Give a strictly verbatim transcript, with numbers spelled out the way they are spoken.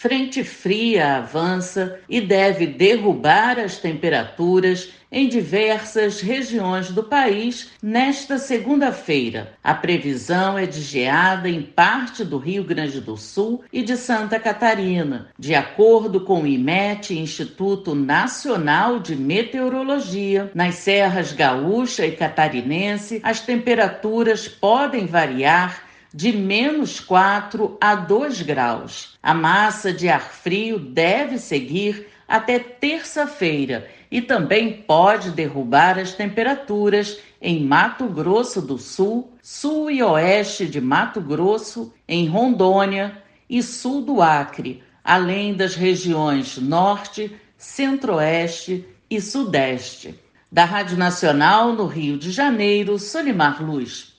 Frente fria avança e deve derrubar as temperaturas em diversas regiões do país nesta segunda-feira. A previsão é de geada em parte do Rio Grande do Sul e de Santa Catarina. De acordo com o IMET, Instituto Nacional de Meteorologia, nas serras gaúcha e catarinense, as temperaturas podem variar de menos quatro a dois graus. A massa de ar frio deve seguir até terça-feira e também pode derrubar as temperaturas em Mato Grosso do Sul, sul e oeste de Mato Grosso, em Rondônia e sul do Acre, além das regiões norte, centro-oeste e sudeste. Da Rádio Nacional, no Rio de Janeiro, Solimar Luz.